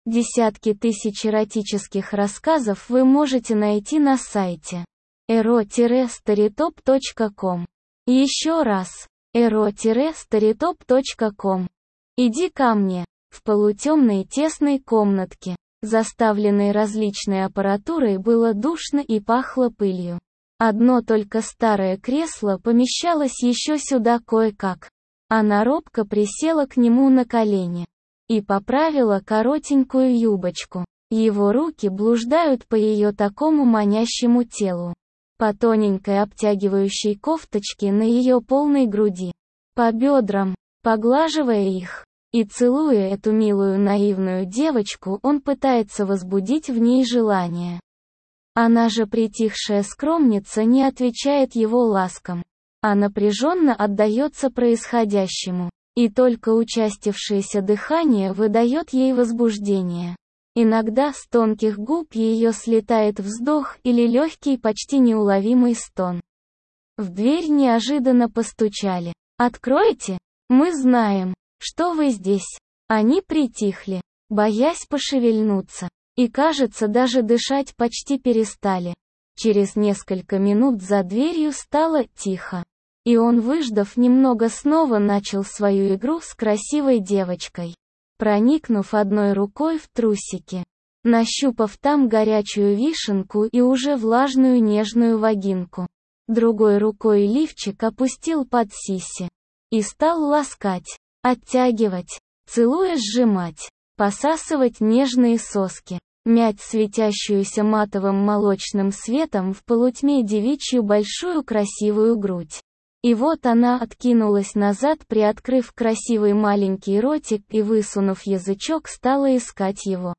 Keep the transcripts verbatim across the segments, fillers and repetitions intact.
Десятки тысяч эротических рассказов вы можете найти на сайте эро старитоп точка ком. Еще раз, эро старитоп точка ком. Иди ко мне, в полутемной тесной комнатке, заставленной различной аппаратурой, было душно и пахло пылью. Одно только старое кресло помещалось еще сюда кое-как. Она робко присела к нему на колени и поправила коротенькую юбочку. Его руки блуждают по ее такому манящему телу, по тоненькой обтягивающей кофточке на ее полной груди, по бедрам, поглаживая их и целуя эту милую наивную девочку, он пытается возбудить в ней желание. Она же, притихшая скромница, не отвечает его ласкам, а напряженно отдается происходящему, и только участившееся дыхание выдает ей возбуждение. Иногда с тонких губ ее слетает вздох или легкий, почти неуловимый стон. В дверь неожиданно постучали. «Откройте! Мы знаем, что вы здесь!» Они притихли, боясь пошевельнуться, и, кажется, даже дышать почти перестали. Через несколько минут за дверью стало тихо, и он, выждав немного, снова начал свою игру с красивой девочкой. Проникнув одной рукой в трусики, нащупав там горячую вишенку и уже влажную нежную вагинку, другой рукой лифчик опустил под сиси и стал ласкать, оттягивать, целуя, сжимать, посасывать нежные соски, мять светящуюся матовым молочным светом в полутьме девичью большую красивую грудь. И вот она откинулась назад, приоткрыв красивый маленький ротик и, высунув язычок, стала искать его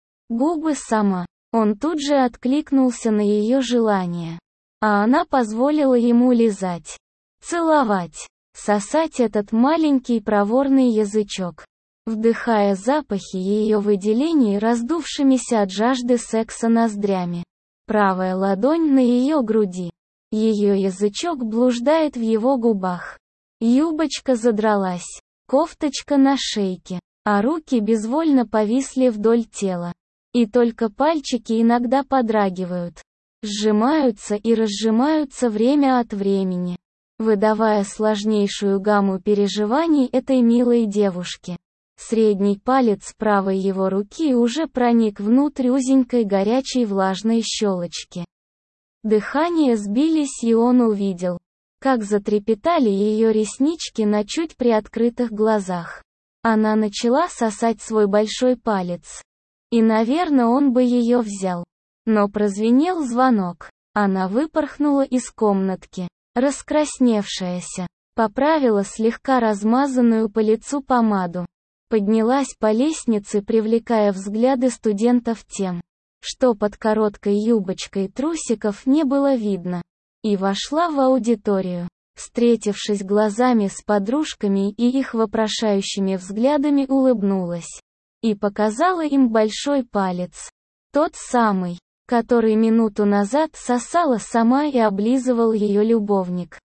губы сама. Он тут же откликнулся на ее желание, а она позволила ему лизать, целовать, сосать этот маленький проворный язычок, вдыхая запахи ее выделений раздувшимися от жажды секса ноздрями. Правая ладонь на ее груди. Ее язычок блуждает в его губах. Юбочка задралась, кофточка на шейке, а руки безвольно повисли вдоль тела. И только пальчики иногда подрагивают, сжимаются и разжимаются время от времени, выдавая сложнейшую гамму переживаний этой милой девушки. Средний палец правой его руки уже проник внутрь узенькой горячей влажной щелочки. Дыхание сбились, и он увидел, как затрепетали ее реснички на чуть приоткрытых глазах. Она начала сосать свой большой палец. И, наверное, он бы ее взял. Но прозвенел звонок. Она выпорхнула из комнатки, раскрасневшаяся, поправила слегка размазанную по лицу помаду, поднялась по лестнице, привлекая взгляды студентов тем, что под короткой юбочкой трусиков не было видно, и вошла в аудиторию, встретившись глазами с подружками и их вопрошающими взглядами, улыбнулась и показала им большой палец, тот самый, который минуту назад сосала сама и облизывал ее любовник.